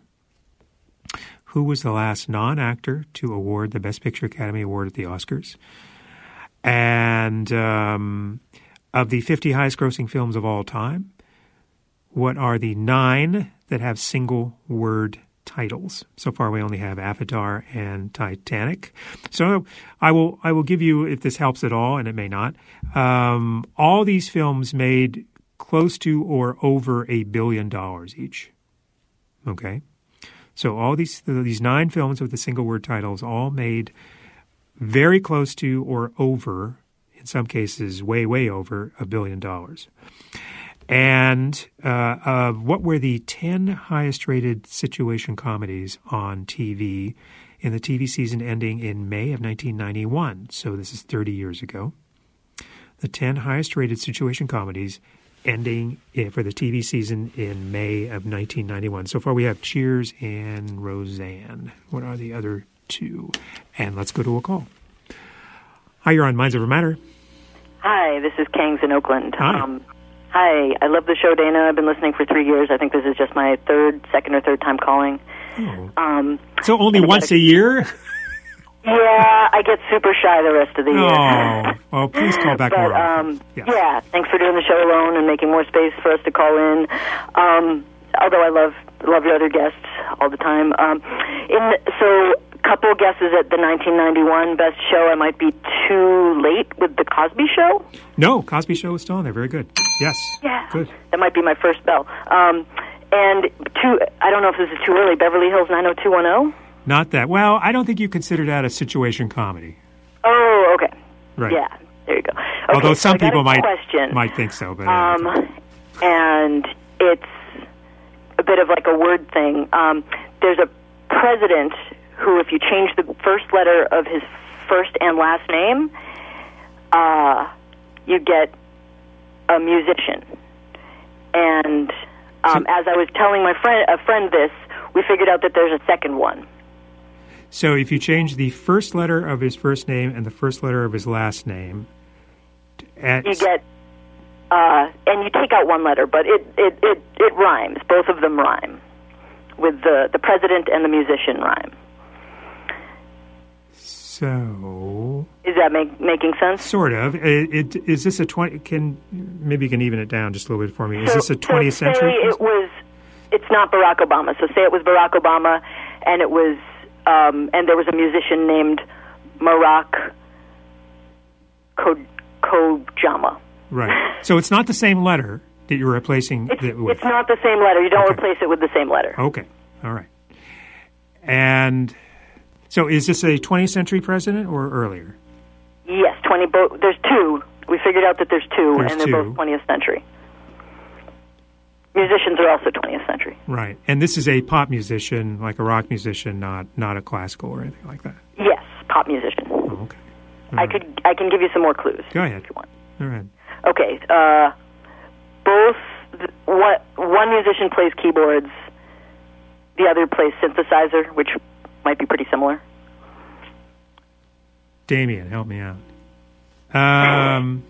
Who was the last non-actor to award the Best Picture Academy Award at the Oscars? And um, of the fifty highest-grossing films of all time, what are the nine that have single-word titles? So far, we only have Avatar and Titanic. So I will I will give you, if this helps at all, and it may not, um, all these films made close to or over a billion dollars each. Okay? So all these these nine films with the single-word titles all made very close to or over, in some cases way, way over, a billion dollars. And uh, uh, what were the ten highest-rated situation comedies on T V in the T V season ending in May of nineteen ninety-one? So this is thirty years ago. The ten highest-rated situation comedies ending in, for the T V season in May of nineteen ninety-one. So far we have Cheers and Roseanne. What are the other two? And let's go to a call. Hi, you're on Minds Over Matter. Hi, this is Kangs in Oakland. Hi. Um, Hi, I love the show, Dana. I've been listening for three years. I think this is just my third, second or third time calling. Oh. Um, So only once a year? yeah, I get super shy the rest of the year. Oh, well, please call back but, more often. um, yeah, thanks for doing the show alone and making more space for us to call in. Um, although I love love your other guests all the time. Um, in so couple guesses at the nineteen ninety-one Best Show. I might be too late with the Cosby Show. No, Cosby Show is still on there. Very good. Yes. Yeah. Good. That might be my first bell. Um, and two, I don't know if this is too early, Beverly Hills nine oh two one oh? Not that. Well, I don't think you consider that a situation comedy. Oh, okay. Right. Yeah, there you go. Okay, Although some so I got people a might question. might think so. But Um, and it's a bit of like a word thing. Um, there's a president who, if you change the first letter of his first and last name, uh, you get a musician. And um, as I was telling my friend, a friend this, we figured out that there's a second one. So if you change the first letter of his first name and the first letter of his last name, at, You get, uh, and you take out one letter, but it, it, it, it rhymes. Both of them rhyme. With the, the president and the musician rhyme. So Is that make, making sense? sort of. It, it, is this a twenty? Can maybe you can even it down just a little bit for me? Is So- this a twentieth so say century? it was, it's not Barack Obama. So say it was Barack Obama, and it was, um, and there was a musician named Barack Ko- Kojama. Right. So it's not the same letter that you're replacing It's, it with. it's not the same letter. You don't Okay. replace it with the same letter. Okay. All right. And so is this a twentieth century president or earlier? Yes, twenty. Bo- there's two. We figured out that there's two, There's and they're two. both twentieth century. Musicians are also twentieth century. Right. And this is a pop musician, like a rock musician, not not a classical or anything like that. Yes, pop musician. Oh, okay. I could. I can give you some more clues. Go ahead. If you want. All right. Okay. Uh, both. th- What one musician plays keyboards, the other plays synthesizer, which might be pretty similar. Damien, help me out. Um,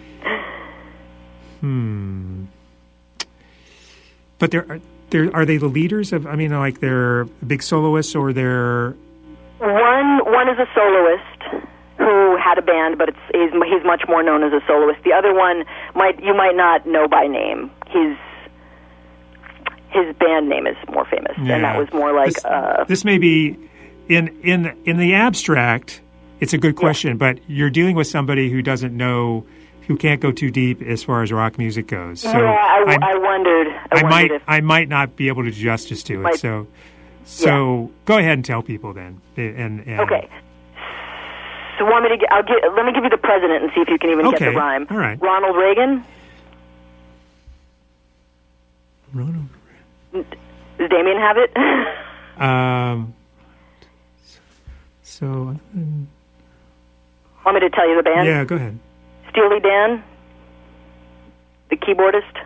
hmm. But they're, are, they're, are they the leaders of, I mean, like they're big soloists or they're... One one is a soloist who had a band, but it's he's he's much more known as a soloist. The other one might you might not know by name. His his band name is more famous, Yeah. and that was more like This, uh, this may be, in, in, in the abstract, it's a good question, but you're dealing with somebody who doesn't know, who can't go too deep as far as rock music goes. So yeah. I, I'm- I wondered. I, I wondered might if I might not be able to do justice to it. Might- so so go ahead and tell people then. And, and okay. So want me to? Get, I'll get. Let me give you the president and see if you can even get Okay, the rhyme. all right. Ronald Reagan. Ronald. Does Damien have it? Um. So um, Want me to tell you the band? yeah, go ahead. Steely Dan, the keyboardist.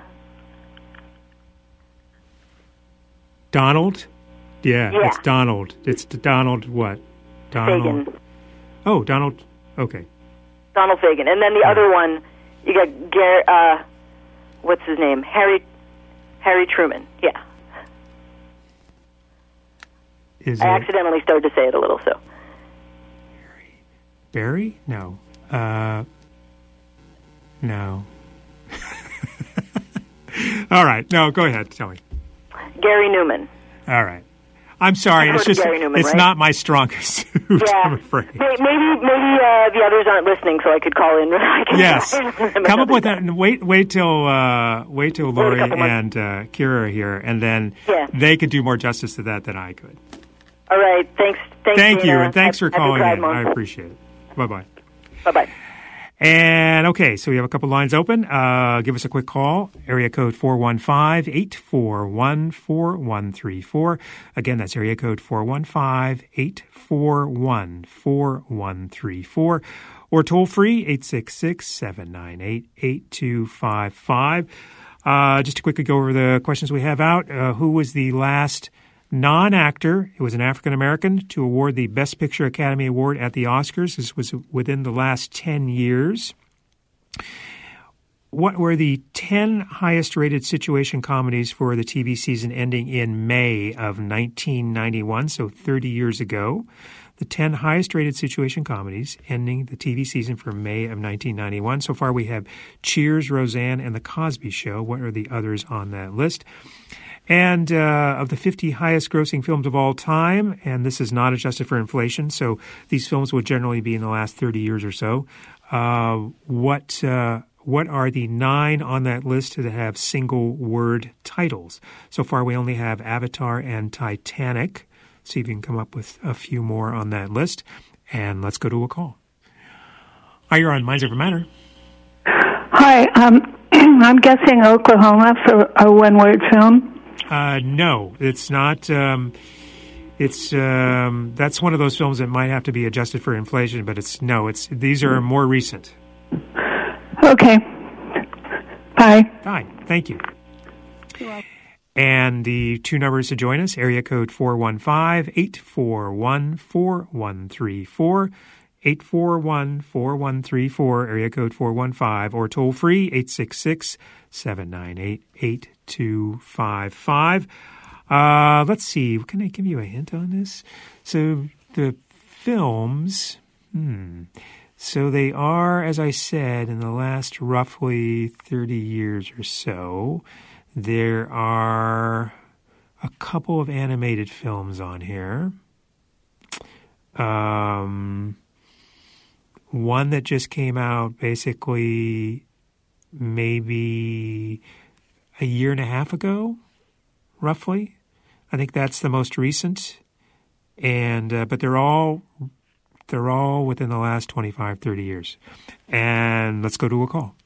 Donald. Yeah, Yeah. it's Donald. It's Donald. What? Donald. Fagan. Oh, Donald. Okay. Donald Fagan. And then the other one, you got Gar. Uh, what's his name? Harry. Harry Truman. Yeah. Is I it accidentally started to say it a little. So Barry? No. Uh. No. All right. No, go ahead. Tell me. Gary Newman. All right. I'm sorry. I've It's heard of just Gary Newman, it's right? not my strongest suit. Yeah. I'm afraid. May- Maybe maybe uh, the others aren't listening, so I could call in. I can Yes. remember Come up the- with that. And wait, wait till uh, wait till Lori couple months. and uh, Kira are here, and then Yeah. they could do more justice to that than I could. All right. Thanks. Thanks Thank you, Dana. and thanks for Happy calling Pride in. Month. I appreciate it. Bye bye. Bye bye. And okay, so we have a couple lines open. Uh, give us a quick call. Area code four one five, eight four one, four one three four. Again, that's area code four one five, eight four one, four one three four. Or toll free, eight six six, seven nine eight, eight two five five. Uh, just to quickly go over the questions we have out. Uh, who was the last non-actor, it was an African-American, to award the Best Picture Academy Award at the Oscars? This was within the last ten years. What were the ten highest-rated situation comedies for the T V season ending in May of nineteen ninety-one, so thirty years ago? The ten highest-rated situation comedies ending the T V season for May of nineteen ninety-one. So far we have Cheers, Roseanne, and The Cosby Show. What are the others on that list? And uh, of the fifty highest grossing films of all time, and this is not adjusted for inflation, so these films would generally be in the last thirty years or so, uh, what uh, what are the nine on that list that have single-word titles? So far, we only have Avatar and Titanic. See if you can come up with a few more on that list. And let's go to a call. Hi, you're on Minds Over Matter. Hi, um, I'm guessing Oklahoma for a one-word film. Uh, no, it's not. Um, it's um, that's one of those films that might have to be adjusted for inflation, but it's no. It's these are more recent. Okay. Bye. Fine. Thank you. And the two numbers to join us: area code four one five eight four one four one three four. eight four one four one three four, area code four one five, or toll free eight six six seven nine eight eight two five five. Uh, let's see. Can I give you a hint on this? So the films, hmm. So they are, as I said, in the last roughly thirty years or so, there are a couple of animated films on here. Um... One that just came out basically maybe a year and a half ago, roughly. I think that's the most recent. And uh, but they're all they're all within the last twenty-five, thirty years. And let's go to a call.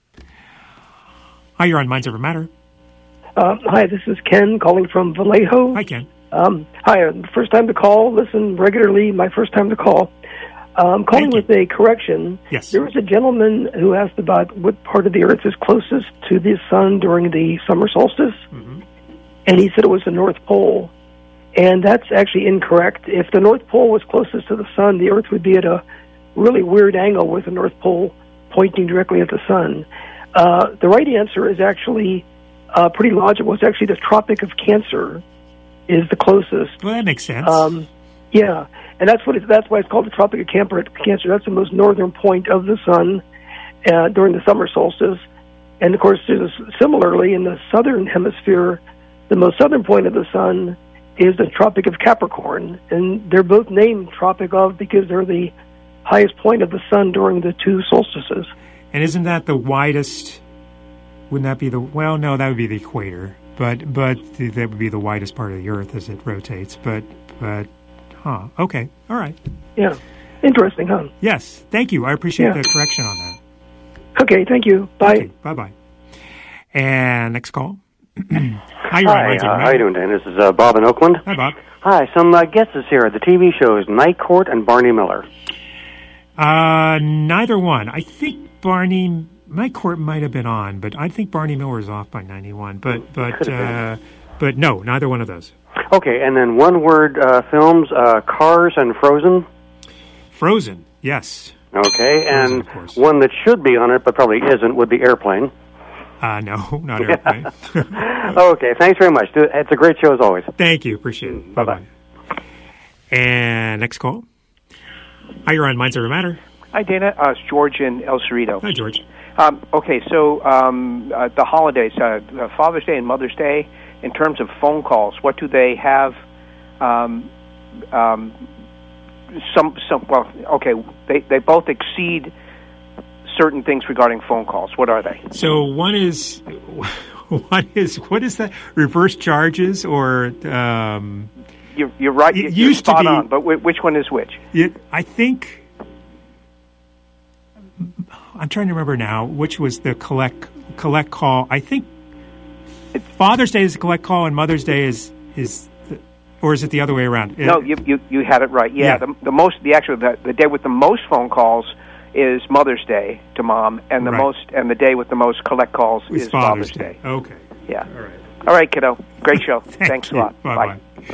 Hi, you're on Minds Over Matter. Uh, hi, this is Ken calling from Vallejo. Hi, Ken. Um, hi, first time to call. Listen regularly. My first time to call. I'm calling with a correction. Yes. There was a gentleman who asked about what part of the Earth is closest to the sun during the summer solstice, mm-hmm. and he said it was the North Pole. And that's actually incorrect. If the North Pole was closest to the sun, the Earth would be at a really weird angle with the North Pole pointing directly at the sun. Uh, the right answer is actually uh, pretty logical. It's actually the Tropic of Cancer is the closest. Well, that makes sense. Um, yeah. And that's what it, that's why it's called the Tropic of Cancer. That's the most northern point of the sun uh, during the summer solstice. And, of course, there's, similarly, in the southern hemisphere, the most southern point of the sun is the Tropic of Capricorn. And they're both named Tropic of because they're the highest point of the sun during the two solstices. And isn't that the widest? Wouldn't that be the... Well, no, that would be the equator. But but that would be the widest part of the Earth as it rotates. But but... Huh. Okay. All right. Yeah. Interesting, huh? Yes. Thank you. I appreciate yeah. the correction on that. Okay. Thank you. Bye. Okay, bye-bye. And next call. Hi, you're Hi. on Uh, how you doing, Dan? This is uh, Bob in Oakland. Hi, Bob. Hi. Some uh, guesses here. The T V shows Night Court and Barney Miller. Uh, neither one. I think Barney... Night Court might have been on, but I think Barney Miller is off by ninety-one. But, but, uh, but no, neither one of those. Okay, and then one-word uh, films, uh, Cars and Frozen. Frozen, yes. Okay, Frozen, and of course. one that should be on it but probably isn't would be Airplane. Uh, no, not Airplane. Okay, thanks very much. It's a great show as always. Thank you, appreciate it. Bye-bye. And next call. Hi, you're on Minds Over Matter. Hi, Dana. Uh, it's George in El Cerrito. Hi, George. Um, okay, so um, uh, the holidays, uh, Father's Day and Mother's Day, in terms of phone calls, what do they have? Um, um, some, some. Well, okay, they they both exceed certain things regarding phone calls. What are they? So one is, one is what is that? Reverse charges or? Um, you're, you're right. It you're used spot to be, on. But which one is which? It, I think. I'm trying to remember now which was the collect collect call. I think Father's Day is the collect call and Mother's Day is is, the, or is it the other way around? No, you you, you had it right. Yeah, yeah. The, the most the actual the, the day with the most phone calls is Mother's Day to Mom, and the right. most and the day with the most collect calls it's is Father's, Father's Day. Day. Okay. Yeah. All right. All right, kiddo. Great show. Thank Thanks you. a lot. Bye bye.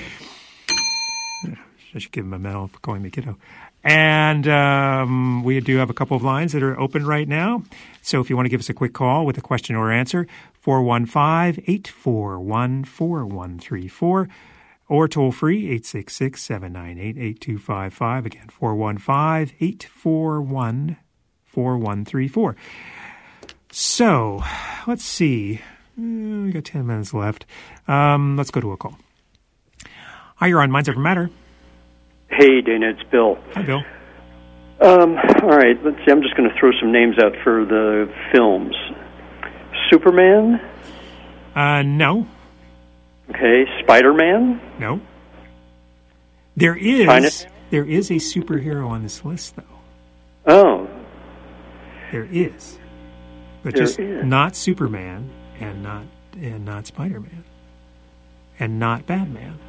I should give him a medal for calling me kiddo. And um, we do have a couple of lines that are open right now. So if you want to give us a quick call with a question or answer, four one five eight four one four one three four, or toll free eight six six seven nine eight eight two five five. Again, four one five eight four one four one three four. So let's see. Uh, we got ten minutes left. Um, let's go to a call. Hi, you're on Minds Over Matter. Hey, Dana, it's Bill. Hi, Bill. Um, all right, let's see. I'm just going to throw some names out for the films. Superman? Uh, no. Okay, Spider-Man? No. There is China? there is a superhero on this list, though. Oh. There is, but There just is. not Superman and not and not Spider-Man and not Batman.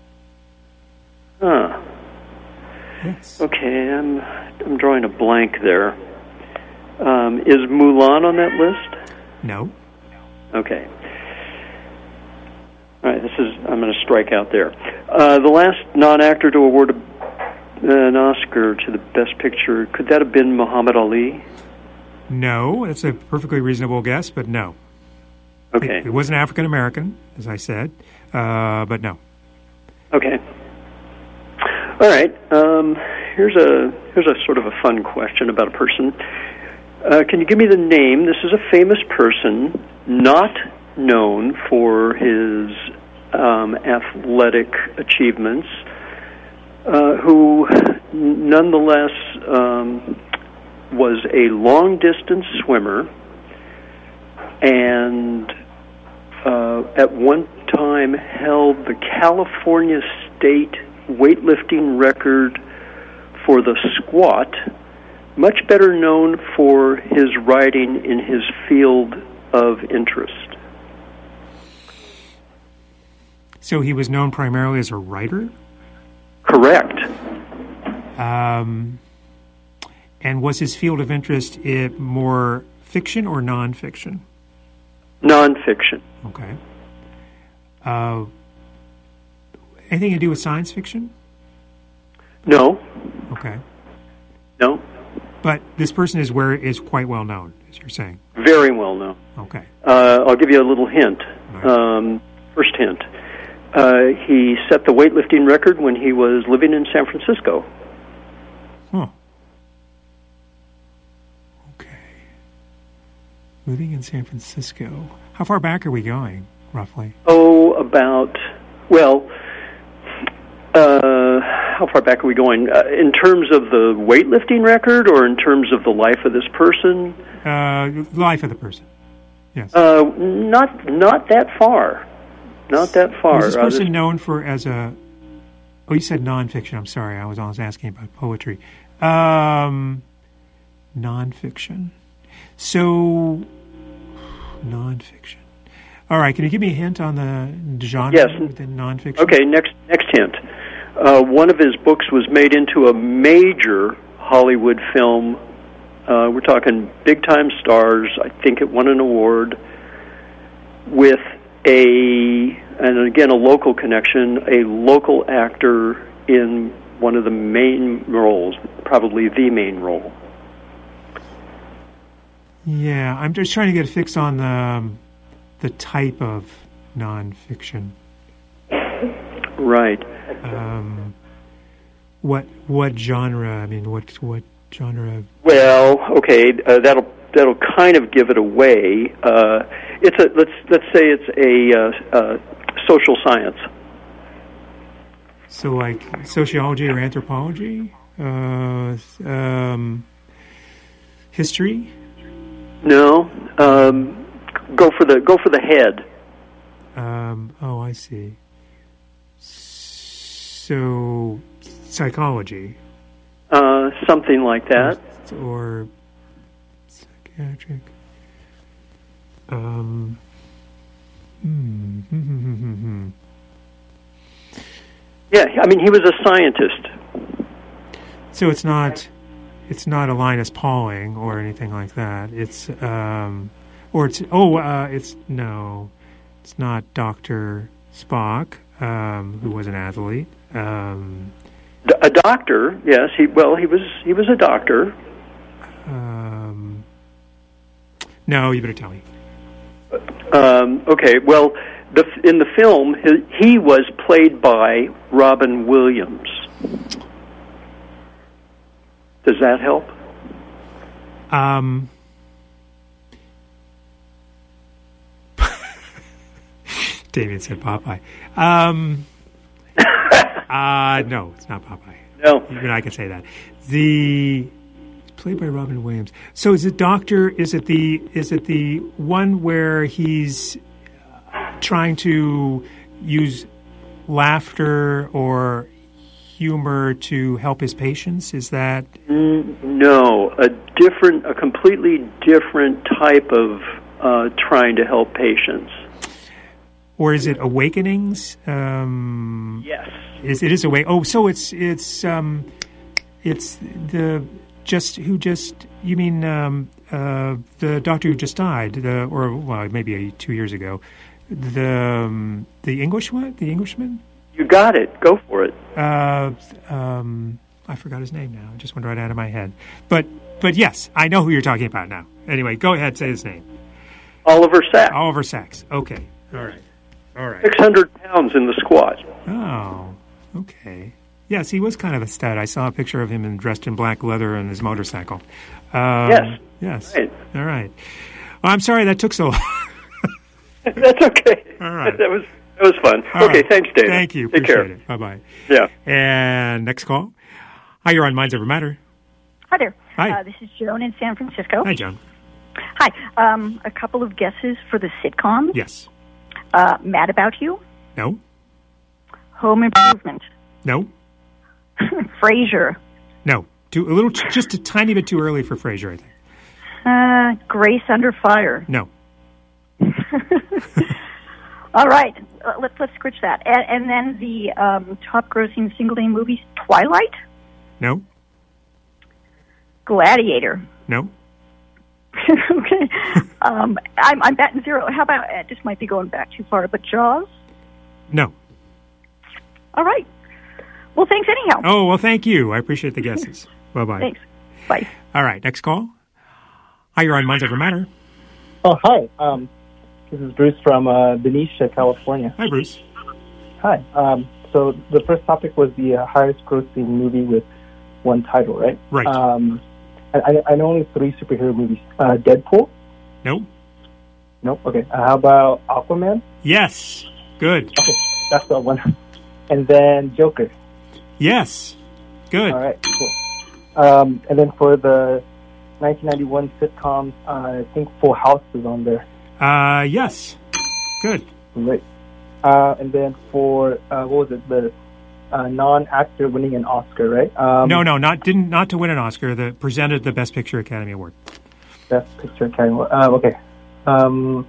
Huh. Yes. Okay, I'm I'm drawing a blank there. Um, is Mulan on that list? No. Okay. All right, this is I'm going to strike out there. Uh, the last non-actor to award a, an Oscar to the Best Picture, could that have been Muhammad Ali? No, it's a perfectly reasonable guess, but no. Okay. It, it was an African American, as I said, uh, but no. Okay. All right. Um, here's a here's a sort of a fun question about a person. Uh, can you give me the name? This is a famous person, not known for his um, athletic achievements, uh, who nonetheless um, was a long-distance swimmer and uh, at one time held the California State weightlifting record for the squat, much better known for his writing in his field of interest. So he was known primarily as a writer? Correct. Um, and was his field of interest it more fiction or nonfiction? Nonfiction. Okay. Uh, anything to do with science fiction? No. Okay. No. But this person is where is quite well known, as you're saying. Very well known. Okay. Uh, I'll give you a little hint. Um, first hint. Uh, he set the weightlifting record when he was living in San Francisco. Huh. Okay. Living in San Francisco. How far back are we going, roughly? Oh, about, well, uh, how far back are we going? Uh, in terms of the weightlifting record or in terms of the life of this person? Uh, life of the person. Yes. Uh, not not that far. Not that far. Was this Uh, person known for as a... Oh, you said nonfiction. I'm sorry. I was always asking about poetry. Um, nonfiction. So, nonfiction. All right. Can you give me a hint on the genre Yes. within nonfiction? Okay, next next hint. Uh, one of his books was made into a major Hollywood film. Uh, we're talking big-time stars. I think it won an award with a, and again, a local connection, a local actor in one of the main roles, probably the main role. Yeah, I'm just trying to get a fix on the, um, the type of nonfiction. Right. Um, what what genre? I mean, what what genre? Well, okay, uh, that'll that'll kind of give it away. Uh, it's a let's let's say it's a uh, uh, social science. So, like sociology or anthropology? Uh, um, history? No, um, go for the go for the head. Um, oh, I see. So, psychology. Uh, something like that. Or psychiatric. Um. Hmm. hmm, hmm, hmm, hmm. Yeah, I mean, he was a scientist. So it's not, it's not a Linus Pauling or anything like that. It's, um, or it's oh, uh, it's no, it's not Doctor Spock, um, who was an athlete. Um, D- a doctor, yes. He well, he was he was a doctor. Um, no, you better tell me. Um, okay, well, the, in the film, he, he was played by Robin Williams. Does that help? Um, Damien said Popeye. Um, uh, no, it's not Popeye. No. Even I can say that. The played by Robin Williams. So is it Doctor? Is it the is it the one where he's trying to use laughter or humor to help his patients? Is that mm, no a different, a completely different type of uh, trying to help patients? Or is it Awakenings? Um, yes. Is it is awake? Oh, so it's it's um, it's the just who just you mean um, uh, the doctor who just died, the or well maybe two years ago, the um, the English one, the Englishman. You got it. Go for it. Uh, um, I forgot his name now. I just went right out of my head. But but yes, I know who you're talking about now. Anyway, go ahead, say his name. Oliver Sacks. Oliver Sacks. Okay. All right. All right. Six hundred pounds in the squat. Oh. Okay. Yes, he was kind of a stud. I saw a picture of him in, dressed in black leather on his motorcycle. Um, yes. Yes. Right. All right. Well, I'm sorry that took so long. That's okay. All right. That was that was fun. All okay, right. thanks, Dave. Thank you. Take Appreciate care. it. Bye-bye. Yeah. And next call. Hi, you're on Minds Over Matter. Hi there. Hi. Uh, this is Joan in San Francisco. Hi, Joan. Hi. Um, a couple of guesses for the sitcom. Yes. Uh, Mad About You. No. Home Improvement. No. Frasier. No. Too, a little, just a tiny bit too early for Frasier, I think. Uh, Grace Under Fire. No. All right. Uh, let's let's switch that. And, and then the um, top-grossing single-name movies, Twilight. No. Gladiator. No. Okay. um, I'm I'm batting zero. How about uh, this? Might be going back too far, but Jaws. No. All right. Well, thanks anyhow. Oh, well, thank you. I appreciate the guesses. Bye-bye. Thanks. Bye. All right, next call. Hi, you're on Minds Over Matter. Oh, hi. Um, this is Bruce from uh, Benicia, California. Hi, Bruce. Hi. Um, so the first topic was the uh, highest grossing movie with one title, right? Right. Um, I, I know only three superhero movies. Uh, Deadpool? No. No? Okay. Uh, how about Aquaman? Yes. Good. Okay, that's the one. And then Joker. Yes. Good. All right, cool. Um, and then for the nineteen ninety-one sitcom, uh, I think Full House is on there. Uh, yes. Good. Right. Uh, and then for, uh, what was it, the uh, non-actor winning an Oscar, right? Um, no, no, not didn't not to win an Oscar. The presented the Best Picture Academy Award. Best Picture Academy Award. Uh, okay. Um,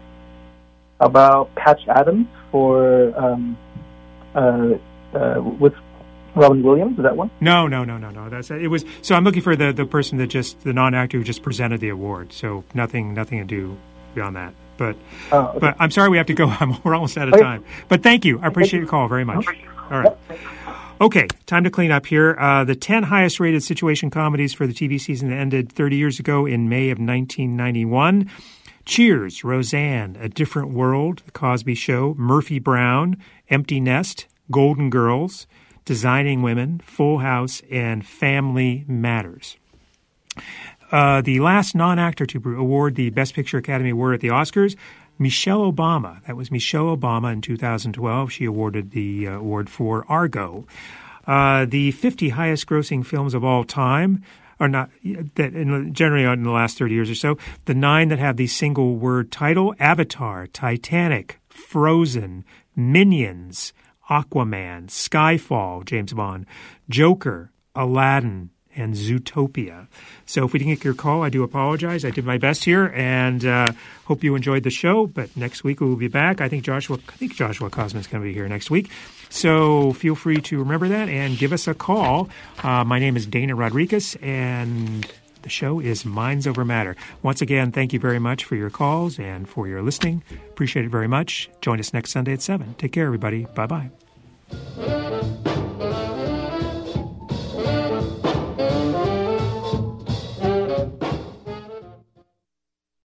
about Patch Adams for um, uh, uh, with Robin Williams. Is that one? No, no, no, no, no. That's it. Was so I'm looking for the, the person that just the non-actor who just presented the award. So nothing nothing to do beyond that. But oh, okay. but I'm sorry we have to go. I'm, we're almost out of okay. time. But thank you. I appreciate your call very much. All right. Okay, time to clean up here. Uh, the ten highest rated situation comedies for the T V season that ended thirty years ago in May of nineteen ninety-one. Cheers, Roseanne, A Different World, The Cosby Show, Murphy Brown, Empty Nest, Golden Girls, Designing Women, Full House, and Family Matters. Uh, the last non-actor to award the Best Picture Academy Award at the Oscars, Michelle Obama. That was Michelle Obama in two thousand twelve. She awarded the uh, award for Argo. Uh, the fifty highest grossing films of all time are not that in, generally in the last thirty years or so. The nine that have the single word title: Avatar, Titanic, Frozen, Minions, Aquaman, Skyfall, James Bond, Joker, Aladdin, and Zootopia. So if we didn't get your call, I do apologize. I did my best here, and uh, hope you enjoyed the show. But next week we will be back. I think Joshua, I think Joshua Cosman is going to be here next week. So feel free to remember that and give us a call. Uh, my name is Dana Rodriguez, and the show is Minds Over Matter. Once again, thank you very much for your calls and for your listening. Appreciate it very much. Join us next Sunday at seven. Take care, everybody. Bye-bye.